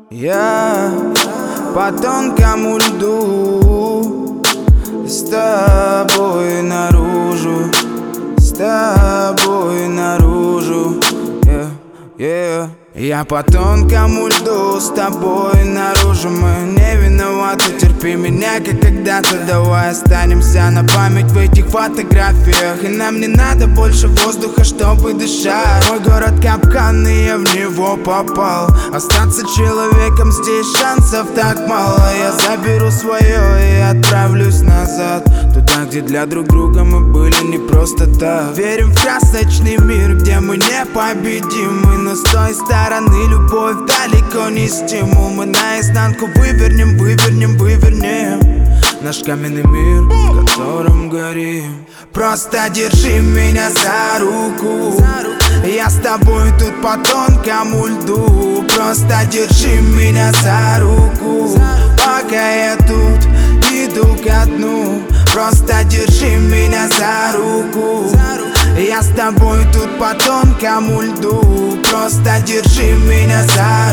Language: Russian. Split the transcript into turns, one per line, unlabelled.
Я по тонкому льду, с тобой наружу, с тобой наружу, Я по тонкому льду, с тобой наружу. Мы не виноваты, терпи меня, как когда-то. Давай останемся на память в этих фотографиях. И нам не надо больше воздуха, чтобы дышать. Мой город капкан, и я в него попал. Остаться человеком здесь шансов так мало. Я заберу свое и отправлюсь назад, туда, где для друг друга мы были не просто так. Верим в красочный мир, где мы непобедимы, но с той стороны любовь далеко не стимул. Мы наизнанку вывернем наш каменный мир, в котором горим. Просто держи меня за руку, я с тобой тут по тонкому льду. Просто держи меня за руку, пока я тут иду ко дну. Просто держи меня за руку, я с тобой тут по тонкому льду. Просто держи меня за